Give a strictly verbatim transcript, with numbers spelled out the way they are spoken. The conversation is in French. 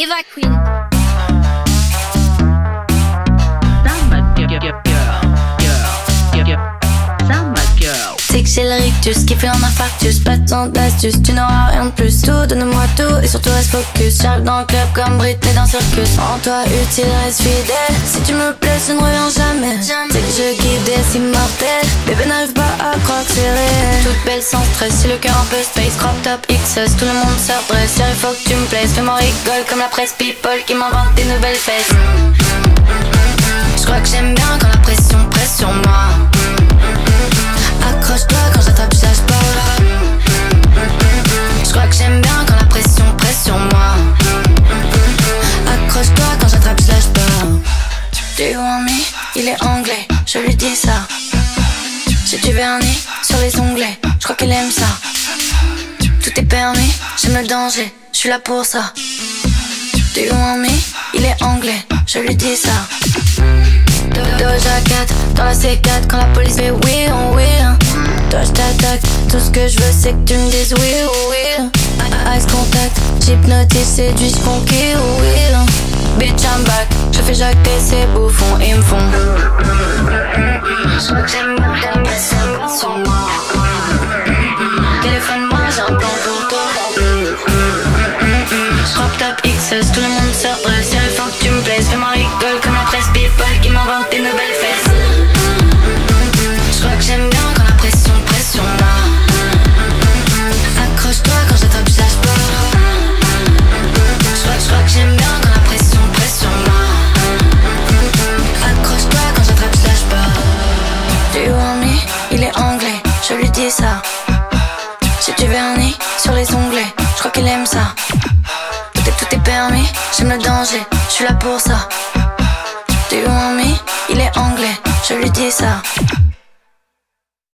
Eva Queen. C'est que j'ai le rictus, qui fait un infarctus. Pas tant d'astuces, tu n'auras rien de plus. Tout, donne-moi tout et surtout reste focus. J'arrive dans le club comme Britney dans Circus. En toi utile, reste fidèle. Si tu me plais, je ne reviens jamais. C'est que je kiffe des immortels. Bébé n'arrive pas à croire que c'est réel. Toute belle sans stress, si le cœur un peu space. Crop top X S, tout le monde se redresse. Il faut que tu me plaises, fais-moi rigole comme la presse people qui m'invente des nouvelles fesses. Je crois que j'aime bien quand la pression presse sur moi. Accroche-toi quand j'attrape, je lâche pas. Je crois que j'aime bien quand la pression presse sur moi. Accroche-toi quand j'attrape, je lâche pas. Do you want me? Il est anglais, je lui dis ça. J'ai du vernis sur les onglets, je crois qu'elle aime ça. Tout est permis, j'aime le danger, je suis là pour ça. Do you want me? Il est anglais, je lui dis ça. Doja Cat dans la C quatre quand la police fait oui on oui. Toi je t'attaque, tout ce que je veux c'est que tu me dises oui oui. Eyes contact, j'hypnotise, séduis, funky oui. Bitch I'm back, je fais jacter ces bouffons, ils me font. Je crois que j'aime bien ta pression sur moi. Téléphone-moi, j'ai un plan pour toi. Crop top X S, tout le monde se redresse. Il faut que tu me plaises, fais-moi rigole comme la presse people qui m'invente des nouvelles fesses. Je crois que j'aime bien quand la pression presse sur moi. Accroche-toi quand j'attrape, je lâche pas. Je crois, je crois que j'aime bien quand la pression presse sur moi. Accroche-toi quand j'attrape, je lâche pas. Do you want me? Il est anglais, je lui dis ça. J'ai du vernis sur les onglets, je crois qu'elle aime ça. Tout est, tout est permis, j'aime le danger, je suis là pour ça. Do you want me? Il est anglais, je lui dis ça.